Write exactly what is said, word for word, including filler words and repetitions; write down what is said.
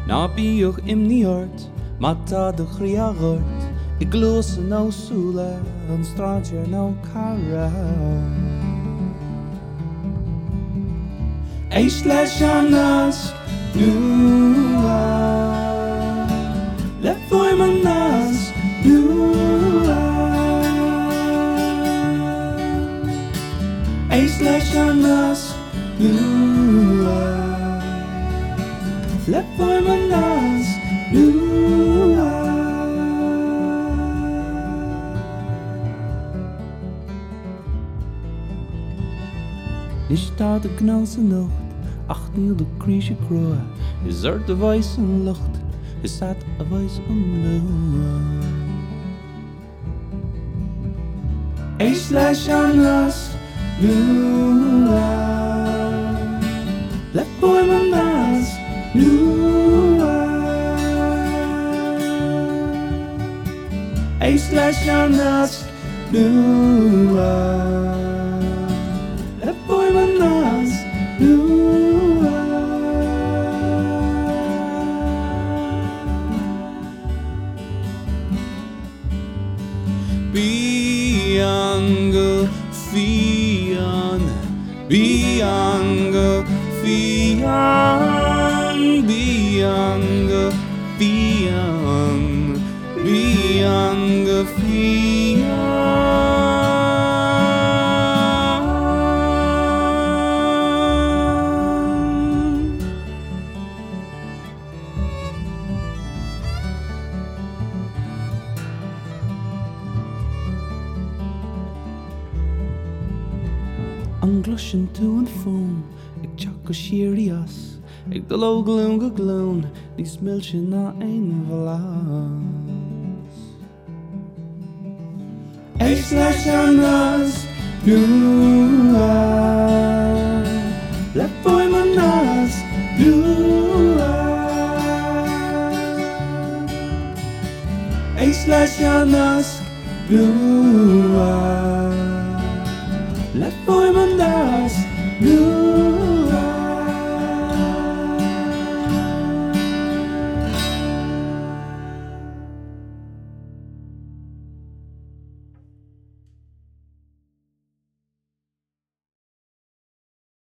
Na bíoch imní ort, mata de chriagort, I glós ná súla an stráidir ná cara. Éis leis an nas nua, le foim an nas nua. Éis leis an nas nua, le foim an nas nua. Is daar de knalse nacht, ach niel de kriesje kroa. Is er de wijs en lucht, is dat a wijs en moa. Eis leis an nas nua, let boy man nas nua. Eis leis an nas nua, let boy man nas nua. Biango fian, biango fian, biango fian, biango fian. An glushin to and fón, ag teach go sirí as, ag do lo glún go glún, níos milse ná ein bhlas. Eis leis an nas nua, le foim an nas nua. Eis leis an nas nua, let boy man nas nua.